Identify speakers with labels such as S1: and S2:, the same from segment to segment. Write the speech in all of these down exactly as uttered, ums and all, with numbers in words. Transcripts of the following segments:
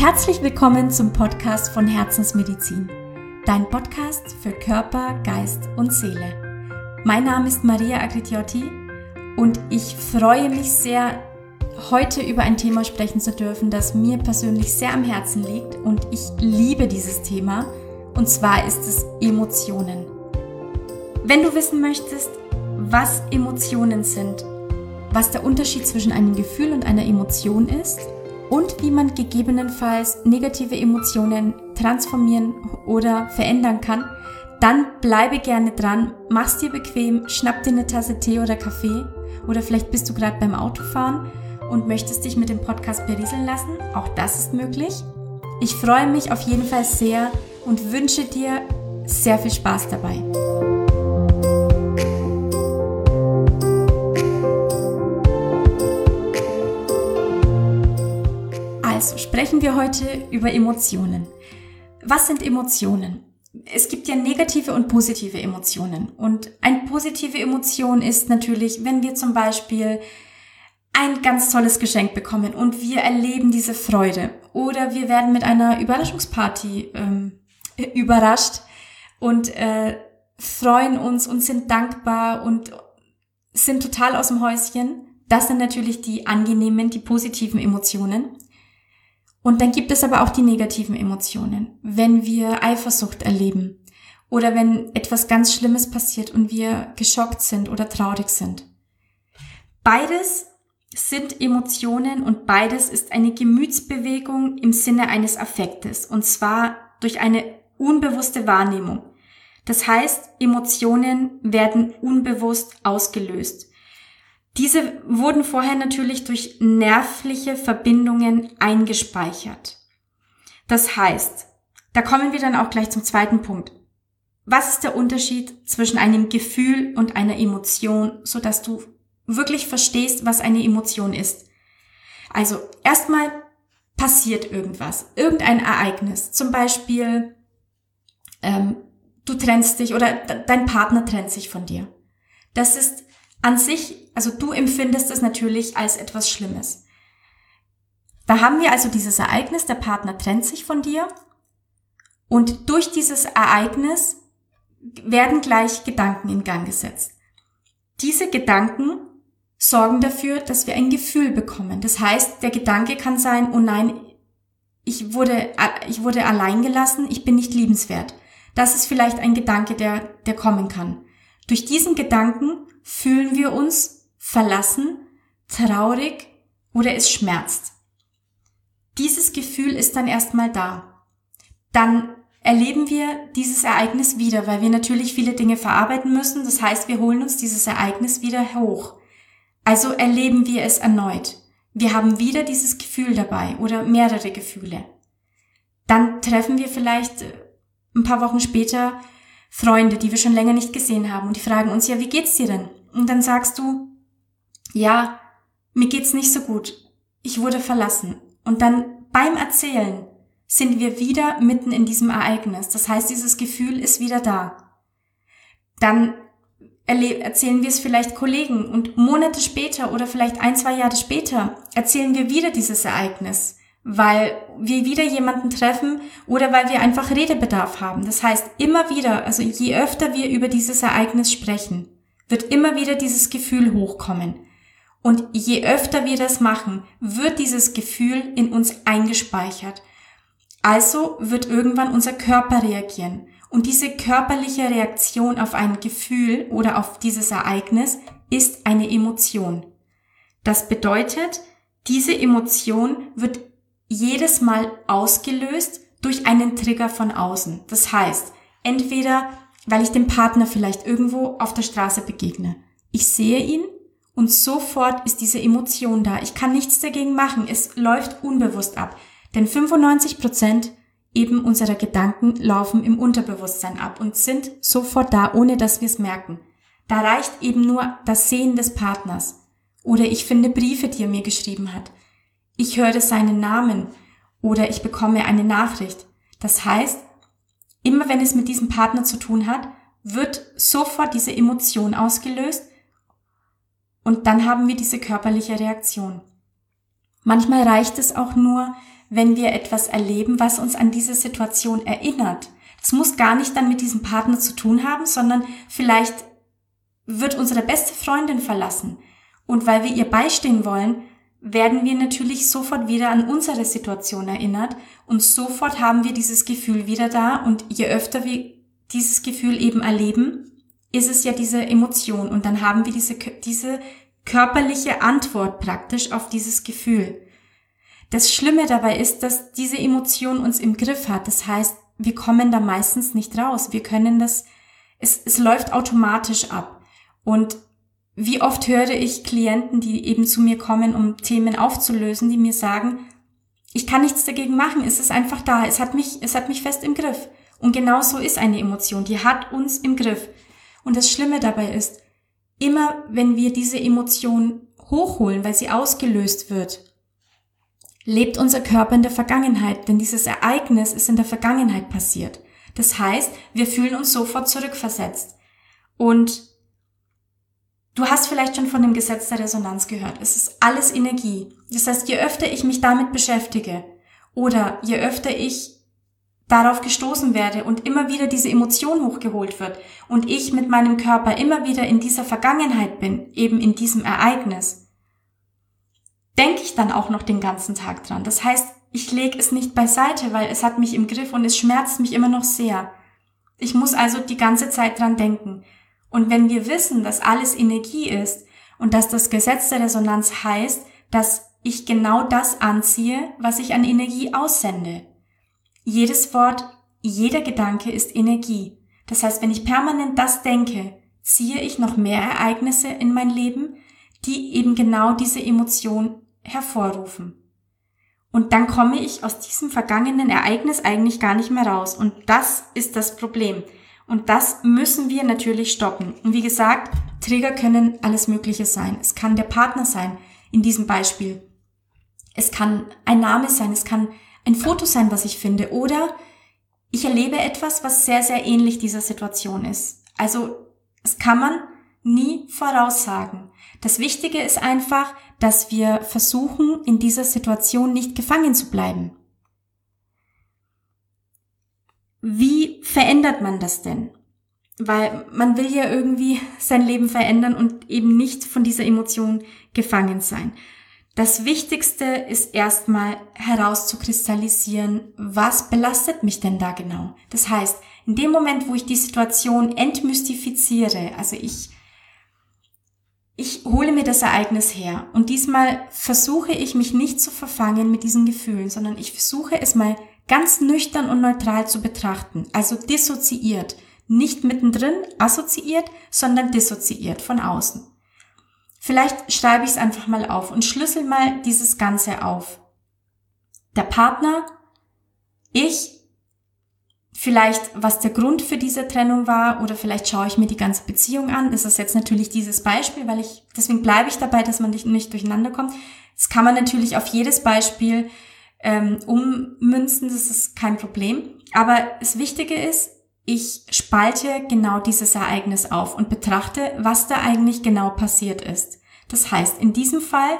S1: Herzlich willkommen zum Podcast von Herzensmedizin, dein Podcast für Körper, Geist und Seele. Mein Name ist Maria Agritiotti und ich freue mich sehr, heute über ein Thema sprechen zu dürfen, das mir persönlich sehr am Herzen liegt und ich liebe dieses Thema, und zwar ist es Emotionen. Wenn du wissen möchtest, was Emotionen sind, was der Unterschied zwischen einem Gefühl und einer Emotion ist und wie man gegebenenfalls negative Emotionen transformieren oder verändern kann, dann bleibe gerne dran, mach's dir bequem, schnapp dir eine Tasse Tee oder Kaffee oder vielleicht bist du gerade beim Autofahren und möchtest dich mit dem Podcast berieseln lassen. Auch das ist möglich. Ich freue mich auf jeden Fall sehr und wünsche dir sehr viel Spaß dabei. Also sprechen wir heute über Emotionen. Was sind Emotionen? Es gibt ja negative und positive Emotionen. Und eine positive Emotion ist natürlich, wenn wir zum Beispiel ein ganz tolles Geschenk bekommen und wir erleben diese Freude. Oder wir werden mit einer Überraschungsparty ähm, überrascht und äh, freuen uns und sind dankbar und sind total aus dem Häuschen. Das sind natürlich die angenehmen, die positiven Emotionen. Und dann gibt es aber auch die negativen Emotionen, wenn wir Eifersucht erleben oder wenn etwas ganz Schlimmes passiert und wir geschockt sind oder traurig sind. Beides sind Emotionen und beides ist eine Gemütsbewegung im Sinne eines Affektes, und zwar durch eine unbewusste Wahrnehmung. Das heißt, Emotionen werden unbewusst ausgelöst. Diese wurden vorher natürlich durch nervliche Verbindungen eingespeichert. Das heißt, da kommen wir dann auch gleich zum zweiten Punkt. Was ist der Unterschied zwischen einem Gefühl und einer Emotion, sodass du wirklich verstehst, was eine Emotion ist? Also erstmal passiert irgendwas, irgendein Ereignis. Zum Beispiel, ähm, du trennst dich oder dein Partner trennt sich von dir. Das ist an sich, also du empfindest es natürlich als etwas Schlimmes. Da haben wir also dieses Ereignis, der Partner trennt sich von dir und durch dieses Ereignis werden gleich Gedanken in Gang gesetzt. Diese Gedanken sorgen dafür, dass wir ein Gefühl bekommen. Das heißt, der Gedanke kann sein, oh nein, ich wurde, ich wurde allein gelassen, ich bin nicht liebenswert. Das ist vielleicht ein Gedanke, der, der kommen kann. Durch diesen Gedanken fühlen wir uns verlassen, traurig oder es schmerzt. Dieses Gefühl ist dann erstmal da. Dann erleben wir dieses Ereignis wieder, weil wir natürlich viele Dinge verarbeiten müssen. Das heißt, wir holen uns dieses Ereignis wieder hoch. Also erleben wir es erneut. Wir haben wieder dieses Gefühl dabei oder mehrere Gefühle. Dann treffen wir vielleicht ein paar Wochen später Freunde, die wir schon länger nicht gesehen haben, und die fragen uns, ja, wie geht's dir denn? Und dann sagst du, ja, mir geht's nicht so gut. Ich wurde verlassen. Und dann beim Erzählen sind wir wieder mitten in diesem Ereignis. Das heißt, dieses Gefühl ist wieder da. Dann erle- erzählen wir es vielleicht Kollegen und Monate später oder vielleicht ein, zwei Jahre später erzählen wir wieder dieses Ereignis, weil wir wieder jemanden treffen oder weil wir einfach Redebedarf haben. Das heißt, immer wieder, also je öfter wir über dieses Ereignis sprechen, wird immer wieder dieses Gefühl hochkommen. Und je öfter wir das machen, wird dieses Gefühl in uns eingespeichert. Also wird irgendwann unser Körper reagieren. Und diese körperliche Reaktion auf ein Gefühl oder auf dieses Ereignis ist eine Emotion. Das bedeutet, diese Emotion wird jedes Mal ausgelöst durch einen Trigger von außen. Das heißt, entweder weil ich dem Partner vielleicht irgendwo auf der Straße begegne. Ich sehe ihn und sofort ist diese Emotion da. Ich kann nichts dagegen machen. Es läuft unbewusst ab. Denn fünfundneunzig Prozent eben unserer Gedanken laufen im Unterbewusstsein ab und sind sofort da, ohne dass wir es merken. Da reicht eben nur das Sehen des Partners. Oder ich finde Briefe, die er mir geschrieben hat. Ich höre seinen Namen oder ich bekomme eine Nachricht. Das heißt, immer wenn es mit diesem Partner zu tun hat, wird sofort diese Emotion ausgelöst und dann haben wir diese körperliche Reaktion. Manchmal reicht es auch nur, wenn wir etwas erleben, was uns an diese Situation erinnert. Das muss gar nicht dann mit diesem Partner zu tun haben, sondern vielleicht wird unsere beste Freundin verlassen. Und weil wir ihr beistehen wollen, werden wir natürlich sofort wieder an unsere Situation erinnert und sofort haben wir dieses Gefühl wieder da und je öfter wir dieses Gefühl eben erleben, ist es ja diese Emotion und dann haben wir diese, diese körperliche Antwort praktisch auf dieses Gefühl. Das Schlimme dabei ist, dass diese Emotion uns im Griff hat. Das heißt, wir kommen da meistens nicht raus. Wir können das, es, es läuft automatisch ab. Und wie oft höre ich Klienten, die eben zu mir kommen, um Themen aufzulösen, die mir sagen, ich kann nichts dagegen machen, es ist einfach da, es hat mich, es hat mich fest im Griff. Und genau so ist eine Emotion, die hat uns im Griff. Und das Schlimme dabei ist, immer wenn wir diese Emotion hochholen, weil sie ausgelöst wird, lebt unser Körper in der Vergangenheit, denn dieses Ereignis ist in der Vergangenheit passiert. Das heißt, wir fühlen uns sofort zurückversetzt. Und du hast vielleicht schon von dem Gesetz der Resonanz gehört. Es ist alles Energie. Das heißt, je öfter ich mich damit beschäftige oder je öfter ich darauf gestoßen werde und immer wieder diese Emotion hochgeholt wird und ich mit meinem Körper immer wieder in dieser Vergangenheit bin, eben in diesem Ereignis, denke ich dann auch noch den ganzen Tag dran. Das heißt, ich lege es nicht beiseite, weil es hat mich im Griff und es schmerzt mich immer noch sehr. Ich muss also die ganze Zeit dran denken. Und wenn wir wissen, dass alles Energie ist und dass das Gesetz der Resonanz heißt, dass ich genau das anziehe, was ich an Energie aussende. Jedes Wort, jeder Gedanke ist Energie. Das heißt, wenn ich permanent das denke, ziehe ich noch mehr Ereignisse in mein Leben, die eben genau diese Emotion hervorrufen. Und dann komme ich aus diesem vergangenen Ereignis eigentlich gar nicht mehr raus. Und das ist das Problem. Und das müssen wir natürlich stoppen. Und wie gesagt, Trigger können alles Mögliche sein. Es kann der Partner sein, in diesem Beispiel. Es kann ein Name sein, es kann ein Foto sein, was ich finde. Oder ich erlebe etwas, was sehr, sehr ähnlich dieser Situation ist. Also, das kann man nie voraussagen. Das Wichtige ist einfach, dass wir versuchen, in dieser Situation nicht gefangen zu bleiben. Wie verändert man das denn? Weil man will ja irgendwie sein Leben verändern und eben nicht von dieser Emotion gefangen sein. Das Wichtigste ist erstmal herauszukristallisieren, was belastet mich denn da genau? Das heißt, in dem Moment, wo ich die Situation entmystifiziere, also ich, ich hole mir das Ereignis her und diesmal versuche ich mich nicht zu verfangen mit diesen Gefühlen, sondern ich versuche es mal ganz nüchtern und neutral zu betrachten, also dissoziiert, nicht mittendrin assoziiert, sondern dissoziiert von außen. Vielleicht schreibe ich es einfach mal auf und schlüssel mal dieses Ganze auf. Der Partner, ich, vielleicht was der Grund für diese Trennung war oder vielleicht schaue ich mir die ganze Beziehung an. Das ist jetzt natürlich dieses Beispiel, weil ich, deswegen bleibe ich dabei, dass man nicht, nicht durcheinander kommt. Das kann man natürlich auf jedes Beispiel ähm, ummünzen, das ist kein Problem. Aber das Wichtige ist, ich spalte genau dieses Ereignis auf und betrachte, was da eigentlich genau passiert ist. Das heißt, in diesem Fall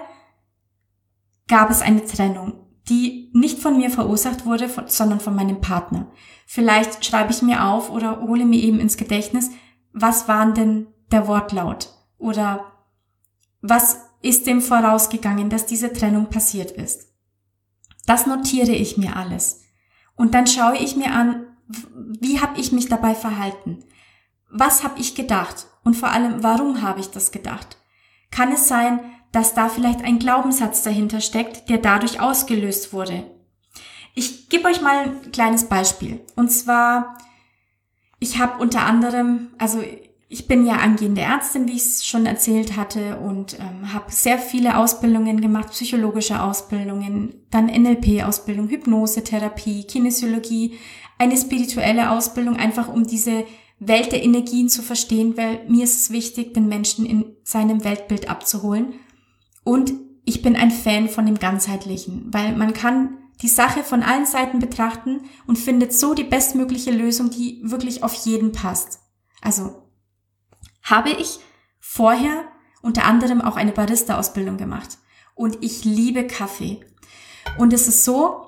S1: gab es eine Trennung, die nicht von mir verursacht wurde, sondern von meinem Partner. Vielleicht schreibe ich mir auf oder hole mir eben ins Gedächtnis, was war denn der Wortlaut? Oder was ist dem vorausgegangen, dass diese Trennung passiert ist? Das notiere ich mir alles. Und dann schaue ich mir an, wie habe ich mich dabei verhalten? Was habe ich gedacht? Und vor allem, warum habe ich das gedacht? Kann es sein, dass da vielleicht ein Glaubenssatz dahinter steckt, der dadurch ausgelöst wurde? Ich gebe euch mal ein kleines Beispiel. Und zwar, ich habe unter anderem, also ich bin ja angehende Ärztin, wie ich es schon erzählt hatte, und ähm, habe sehr viele Ausbildungen gemacht, psychologische Ausbildungen, dann N L P-Ausbildung, Hypnose, Therapie, Kinesiologie, eine spirituelle Ausbildung, einfach um diese Welt der Energien zu verstehen, weil mir ist es wichtig, den Menschen in seinem Weltbild abzuholen. Und ich bin ein Fan von dem Ganzheitlichen, weil man kann die Sache von allen Seiten betrachten und findet so die bestmögliche Lösung, die wirklich auf jeden passt. Also habe ich vorher unter anderem auch eine Barista-Ausbildung gemacht und ich liebe Kaffee. Und es ist so,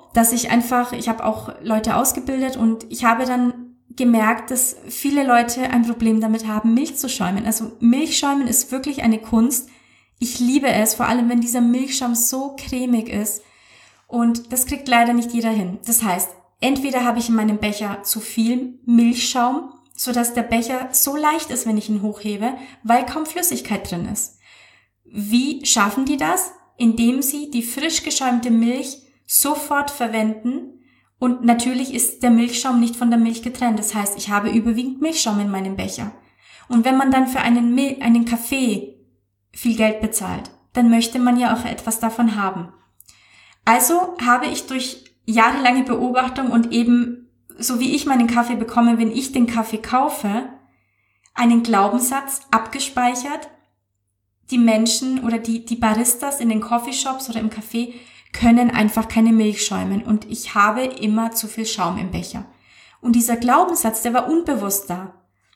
S1: dass ich einfach, ich habe auch Leute ausgebildet und ich habe dann gemerkt, dass viele Leute ein Problem damit haben, Milch zu schäumen. Also Milchschäumen ist wirklich eine Kunst. Ich liebe es, vor allem wenn dieser Milchschaum so cremig ist. Und das kriegt leider nicht jeder hin. Das heißt, entweder habe ich in meinem Becher zu viel Milchschaum, sodass der Becher so leicht ist, wenn ich ihn hochhebe, weil kaum Flüssigkeit drin ist. Wie schaffen die das? Indem sie die frisch geschäumte Milch sofort verwenden. Und natürlich ist der Milchschaum nicht von der Milch getrennt. Das heißt, ich habe überwiegend Milchschaum in meinem Becher. Und wenn man dann für einen, Mil- einen Kaffee viel Geld bezahlt, dann möchte man ja auch etwas davon haben. Also habe ich durch jahrelange Beobachtung und eben, so wie ich meinen Kaffee bekomme, wenn ich den Kaffee kaufe, einen Glaubenssatz abgespeichert. Die Menschen oder die, die Baristas in den Coffeeshops oder im Café können einfach keine Milch schäumen und ich habe immer zu viel Schaum im Becher. Und dieser Glaubenssatz, der war unbewusst da.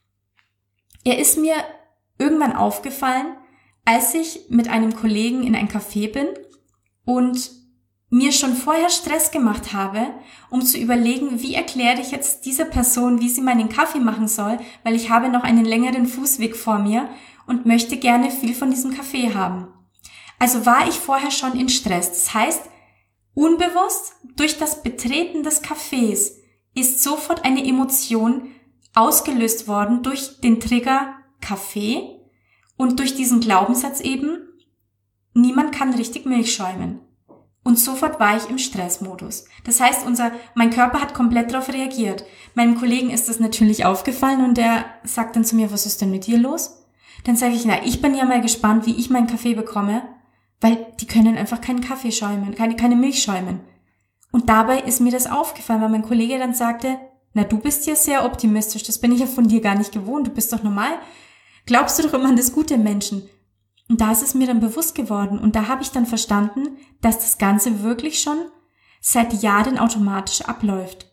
S1: Er ist mir irgendwann aufgefallen, als ich mit einem Kollegen in ein Café bin und mir schon vorher Stress gemacht habe, um zu überlegen, wie erkläre ich jetzt dieser Person, wie sie meinen Kaffee machen soll, weil ich habe noch einen längeren Fußweg vor mir und möchte gerne viel von diesem Kaffee haben. Also war ich vorher schon in Stress. Das heißt, unbewusst durch das Betreten des Cafés ist sofort eine Emotion ausgelöst worden durch den Trigger Kaffee und durch diesen Glaubenssatz eben, niemand kann richtig Milch schäumen. Und sofort war ich im Stressmodus. Das heißt, unser, mein Körper hat komplett darauf reagiert. Meinem Kollegen ist das natürlich aufgefallen und der sagt dann zu mir, was ist denn mit dir los? Dann sage ich, na, ich bin ja mal gespannt, wie ich meinen Kaffee bekomme, weil die können einfach keinen Kaffee schäumen, keine, keine Milch schäumen. Und dabei ist mir das aufgefallen, weil mein Kollege dann sagte, na, du bist ja sehr optimistisch, das bin ich ja von dir gar nicht gewohnt, du bist doch normal. Glaubst du doch immer an das Gute im Menschen. Und da ist es mir dann bewusst geworden und da habe ich dann verstanden, dass das Ganze wirklich schon seit Jahren automatisch abläuft.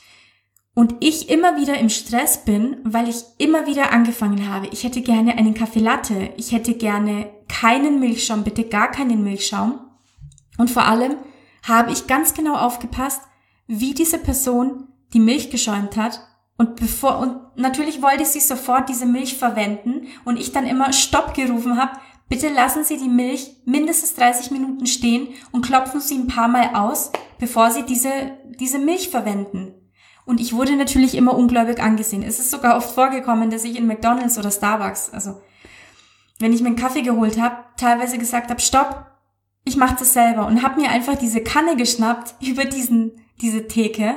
S1: Und ich immer wieder im Stress bin, weil ich immer wieder angefangen habe. Ich hätte gerne einen Kaffee Latte. Ich hätte gerne keinen Milchschaum, bitte gar keinen Milchschaum. Und vor allem habe ich ganz genau aufgepasst, wie diese Person die Milch geschäumt hat. Und bevor, und natürlich wollte sie sofort diese Milch verwenden und ich dann immer Stopp gerufen habe, bitte lassen Sie die Milch mindestens dreißig Minuten stehen und klopfen Sie ein paar Mal aus, bevor Sie diese, diese Milch verwenden. Und ich wurde natürlich immer ungläubig angesehen. Es ist sogar oft vorgekommen, dass ich in McDonald's oder Starbucks, also wenn ich mir einen Kaffee geholt habe, teilweise gesagt habe, stopp, ich mache das selber und habe mir einfach diese Kanne geschnappt über diesen diese Theke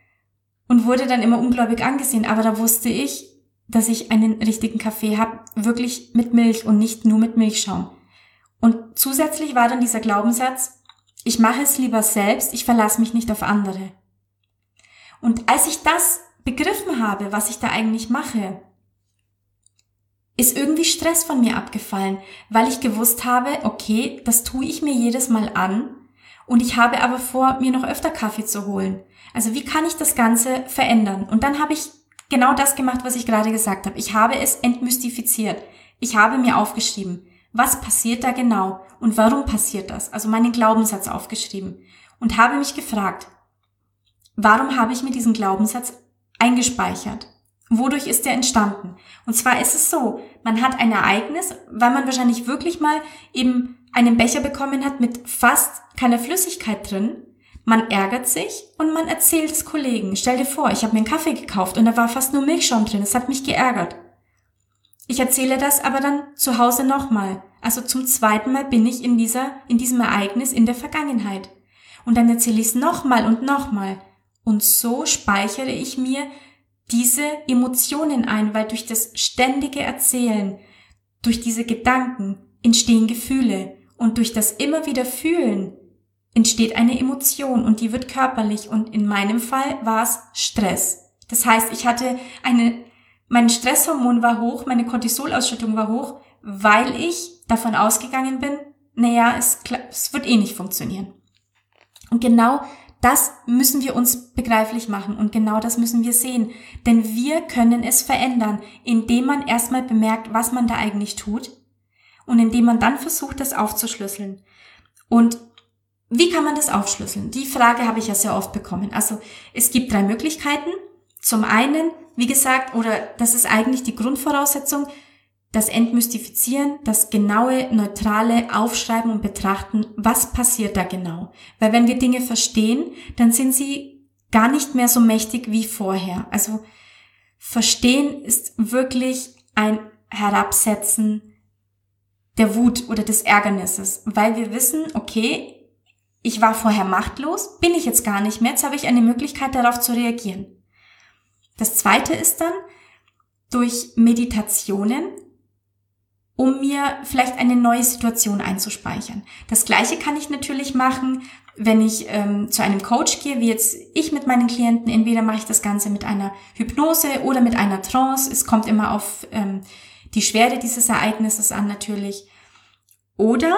S1: und wurde dann immer ungläubig angesehen. Aber da wusste ich, dass ich einen richtigen Kaffee habe, wirklich mit Milch und nicht nur mit Milchschaum. Und zusätzlich war dann dieser Glaubenssatz, ich mache es lieber selbst, ich verlasse mich nicht auf andere. Und als ich das begriffen habe, was ich da eigentlich mache, ist irgendwie Stress von mir abgefallen, weil ich gewusst habe, okay, das tue ich mir jedes Mal an und ich habe aber vor, mir noch öfter Kaffee zu holen. Also wie kann ich das Ganze verändern? Und dann habe ich genau das gemacht, was ich gerade gesagt habe. Ich habe es entmystifiziert. Ich habe mir aufgeschrieben, was passiert da genau und warum passiert das? Also meinen Glaubenssatz aufgeschrieben und habe mich gefragt, warum habe ich mir diesen Glaubenssatz eingespeichert? Wodurch ist der entstanden? Und zwar ist es so, man hat ein Ereignis, weil man wahrscheinlich wirklich mal eben einen Becher bekommen hat mit fast keiner Flüssigkeit drin. Man ärgert sich und man erzählt es Kollegen. Stell dir vor, ich habe mir einen Kaffee gekauft und da war fast nur Milchschaum drin. Es hat mich geärgert. Ich erzähle das aber dann zu Hause nochmal. Also zum zweiten Mal bin ich in dieser, in diesem Ereignis in der Vergangenheit. Und dann erzähle ich es nochmal und nochmal. Und so speichere ich mir diese Emotionen ein, weil durch das ständige Erzählen, durch diese Gedanken entstehen Gefühle und durch das immer wieder Fühlen entsteht eine Emotion und die wird körperlich und in meinem Fall war es Stress. Das heißt, ich hatte eine, mein Stresshormon war hoch, meine Cortisolausschüttung war hoch, weil ich davon ausgegangen bin, naja, es, es wird eh nicht funktionieren. Und genau das müssen wir uns begreiflich machen und genau das müssen wir sehen. Denn wir können es verändern, indem man erstmal bemerkt, was man da eigentlich tut und indem man dann versucht, das aufzuschlüsseln. Und wie kann man das aufschlüsseln? Die Frage habe ich ja sehr oft bekommen. Also es gibt drei Möglichkeiten. Zum einen, wie gesagt, oder das ist eigentlich die Grundvoraussetzung, das Entmystifizieren, das genaue, neutrale Aufschreiben und Betrachten, was passiert da genau. Weil wenn wir Dinge verstehen, dann sind sie gar nicht mehr so mächtig wie vorher. Also Verstehen ist wirklich ein Herabsetzen der Wut oder des Ärgernisses, weil wir wissen, okay, ich war vorher machtlos, bin ich jetzt gar nicht mehr, jetzt habe ich eine Möglichkeit darauf zu reagieren. Das zweite ist dann durch Meditationen, um mir vielleicht eine neue Situation einzuspeichern. Das Gleiche kann ich natürlich machen, wenn ich ähm, zu einem Coach gehe, wie jetzt ich mit meinen Klienten. Entweder mache ich das Ganze mit einer Hypnose oder mit einer Trance. Es kommt immer auf ähm, die Schwere dieses Ereignisses an natürlich. Oder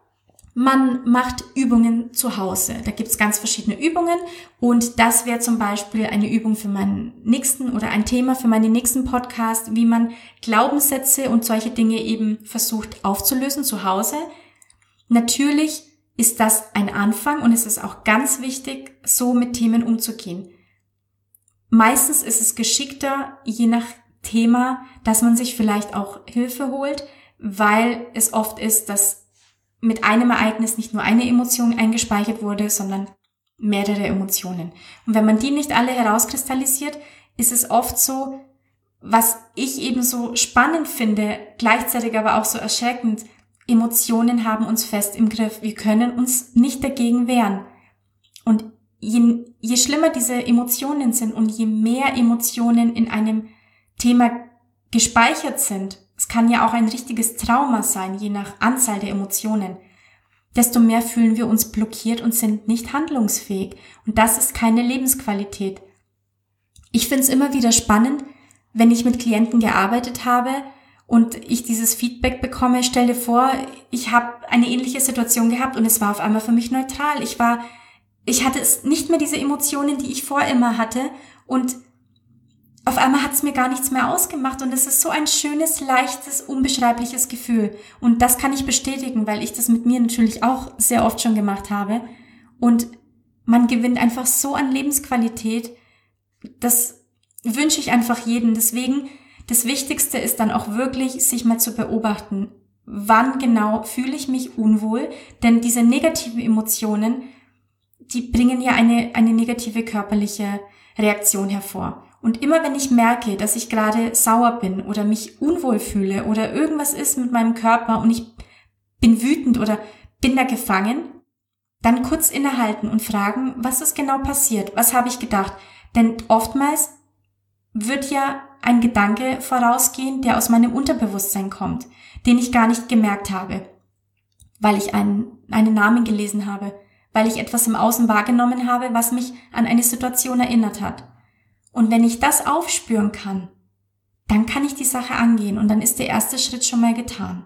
S1: man macht Übungen zu Hause. Da gibt's ganz verschiedene Übungen und das wäre zum Beispiel eine Übung für meinen nächsten oder ein Thema für meinen nächsten Podcast, wie man Glaubenssätze und solche Dinge eben versucht aufzulösen zu Hause. Natürlich ist das ein Anfang und es ist auch ganz wichtig, so mit Themen umzugehen. Meistens ist es geschickter, je nach Thema, dass man sich vielleicht auch Hilfe holt, weil es oft ist, dass mit einem Ereignis nicht nur eine Emotion eingespeichert wurde, sondern mehrere Emotionen. Und wenn man die nicht alle herauskristallisiert, ist es oft so, was ich eben so spannend finde, gleichzeitig aber auch so erschreckend, Emotionen haben uns fest im Griff. Wir können uns nicht dagegen wehren. Und je, je schlimmer diese Emotionen sind und je mehr Emotionen in einem Thema gespeichert sind, es kann ja auch ein richtiges Trauma sein, je nach Anzahl der Emotionen, desto mehr fühlen wir uns blockiert und sind nicht handlungsfähig. Und das ist keine Lebensqualität. Ich finde es immer wieder spannend, wenn ich mit Klienten gearbeitet habe und ich dieses Feedback bekomme. Stell dir vor, ich habe eine ähnliche Situation gehabt und es war auf einmal für mich neutral. Ich war, ich hatte es nicht mehr diese Emotionen, die ich vorher immer hatte und auf einmal hat es mir gar nichts mehr ausgemacht und es ist so ein schönes, leichtes, unbeschreibliches Gefühl. Und das kann ich bestätigen, weil ich das mit mir natürlich auch sehr oft schon gemacht habe. Und man gewinnt einfach so an Lebensqualität, das wünsche ich einfach jedem. Deswegen, das Wichtigste ist dann auch wirklich, sich mal zu beobachten, wann genau fühle ich mich unwohl, denn diese negativen Emotionen, die bringen ja eine, eine negative körperliche Reaktion hervor. Und immer wenn ich merke, dass ich gerade sauer bin oder mich unwohl fühle oder irgendwas ist mit meinem Körper und ich bin wütend oder bin da gefangen, dann kurz innehalten und fragen, was ist genau passiert? Was habe ich gedacht? Denn oftmals wird ja ein Gedanke vorausgehen, der aus meinem Unterbewusstsein kommt, den ich gar nicht gemerkt habe, weil ich einen, einen Namen gelesen habe, weil ich etwas im Außen wahrgenommen habe, was mich an eine Situation erinnert hat. Und wenn ich das aufspüren kann, dann kann ich die Sache angehen und dann ist der erste Schritt schon mal getan.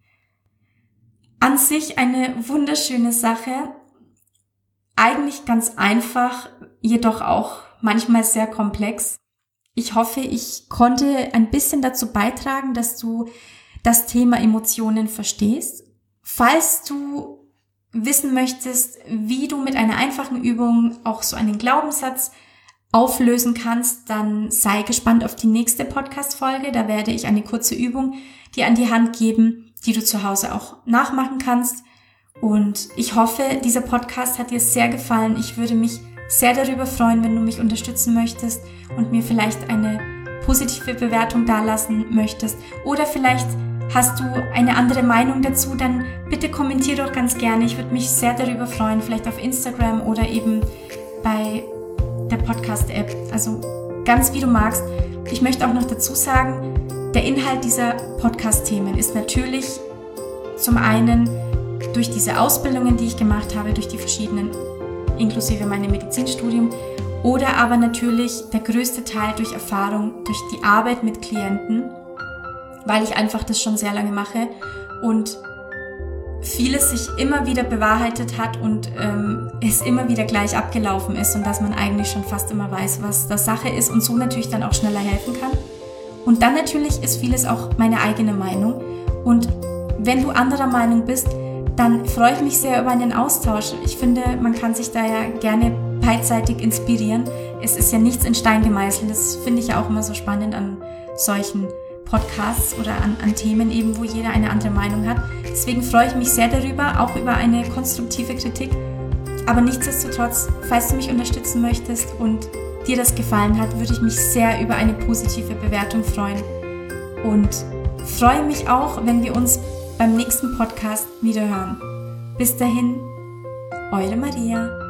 S1: An sich eine wunderschöne Sache, eigentlich ganz einfach, jedoch auch manchmal sehr komplex. Ich hoffe, ich konnte ein bisschen dazu beitragen, dass du das Thema Emotionen verstehst. Falls du wissen möchtest, wie du mit einer einfachen Übung auch so einen Glaubenssatz auflösen kannst, dann sei gespannt auf die nächste Podcast-Folge. Da werde ich eine kurze Übung dir an die Hand geben, die du zu Hause auch nachmachen kannst. Und ich hoffe, dieser Podcast hat dir sehr gefallen. Ich würde mich sehr darüber freuen, wenn du mich unterstützen möchtest und mir vielleicht eine positive Bewertung dalassen möchtest. Oder vielleicht hast du eine andere Meinung dazu, dann bitte kommentier doch ganz gerne. Ich würde mich sehr darüber freuen, vielleicht auf Instagram oder eben bei der Podcast-App, also ganz wie du magst. Ich möchte auch noch dazu sagen, der Inhalt dieser Podcast-Themen ist natürlich zum einen durch diese Ausbildungen, die ich gemacht habe, durch die verschiedenen, inklusive meinem Medizinstudium, oder aber natürlich der größte Teil durch Erfahrung, durch die Arbeit mit Klienten, weil ich einfach das schon sehr lange mache und vieles sich immer wieder bewahrheitet hat und ähm, es immer wieder gleich abgelaufen ist und dass man eigentlich schon fast immer weiß, was das Sache ist und so natürlich dann auch schneller helfen kann. Und dann natürlich ist vieles auch meine eigene Meinung und wenn du anderer Meinung bist, dann freue ich mich sehr über einen Austausch. Ich finde, man kann sich da ja gerne beidseitig inspirieren. Es ist ja nichts in Stein gemeißelt. Das finde ich ja auch immer so spannend an solchen Podcasts oder an, an Themen eben, wo jeder eine andere Meinung hat. Deswegen freue ich mich sehr darüber, auch über eine konstruktive Kritik. Aber nichtsdestotrotz, falls du mich unterstützen möchtest und dir das gefallen hat, würde ich mich sehr über eine positive Bewertung freuen. Und freue mich auch, wenn wir uns beim nächsten Podcast wieder hören. Bis dahin, eure Maria.